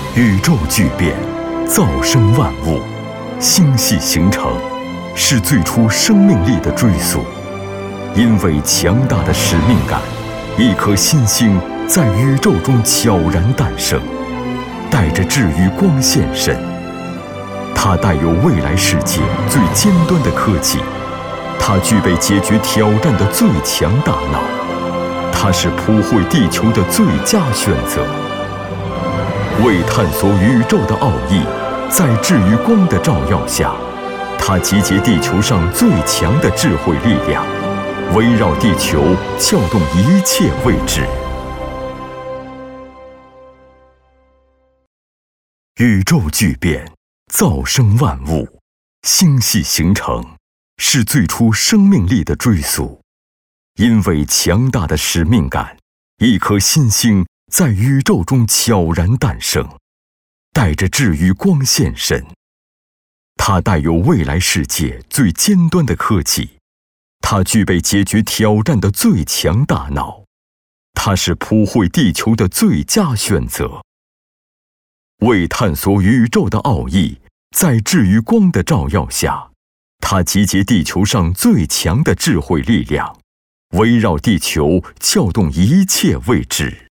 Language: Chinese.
宇宙巨变，造生万物，星系形成，是最初生命力的追溯。因为强大的使命感，一颗新星在宇宙中悄然诞生，带着治愈光现身。它带有未来世界最尖端的科技，它具备解决挑战的最强大脑，它是普惠地球的最佳选择。为探索宇宙的奥义，在至于光的照耀下，它集结地球上最强的智慧力量，围绕地球撬动一切未知。宇宙巨变，造生万物，星系形成，是最初生命力的追溯。因为强大的使命感，一颗新星在宇宙中悄然诞生，带着治愈光现身。它带有未来世界最尖端的科技，它具备解决挑战的最强大脑，它是普惠地球的最佳选择。为探索宇宙的奥义，在至于光的照耀下，它集结地球上最强的智慧力量，围绕地球撬动一切未知。